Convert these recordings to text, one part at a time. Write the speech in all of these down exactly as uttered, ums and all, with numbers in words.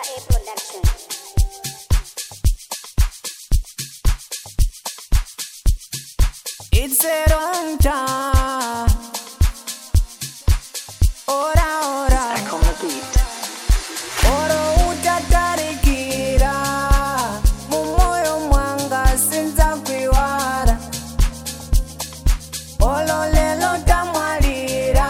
It's a long time. Ora ora. Back on the beat. Oro utatarikira mumoyo mwanga sinza kwiwara. Olo lelo tamwalira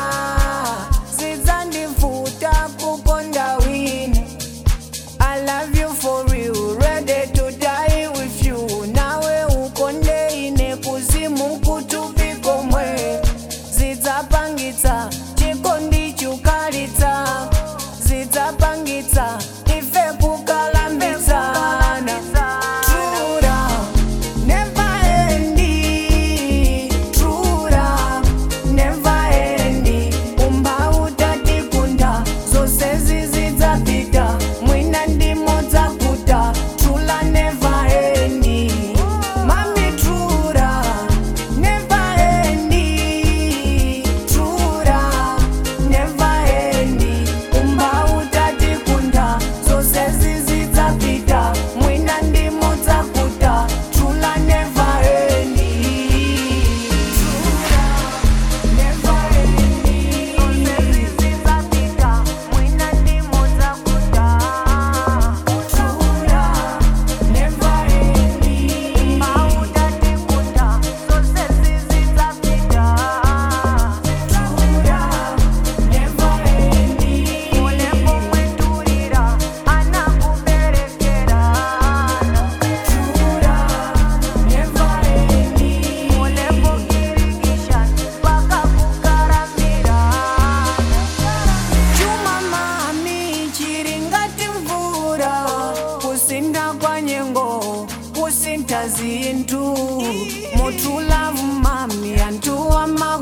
sizandifuta kukonda wine. I love you for real, ready to die with you. Nawe ukonde ine kuzimu kutupiko mwe. Zidzapangitsa chikondi chukalitsa. Zidzapangitsa ife kukalambitsana. True love, never ending. True love, never ending. Umba utatikunda zose zizidzapita. Mwina ndimo dzakuta. True love never ending. Mami, true love, never ending. True love, never ending. Umba utatikunda zose zizidzapita. Mwina ndimo dzakuta. True love never ending. True love never ending. Zose zizidzapita. Mwina ndimo dzakuta. True love never ending. Umba utatikunda zose zizidzapita. True love never ending. Mole pomweturira anakuberekera. True love never ending. Mole pokirikisha paka kukaramira. Chuma mami chiringati mvura. Kusinda kwa nyengo kusinta zinthu. Mu true love mami antu ama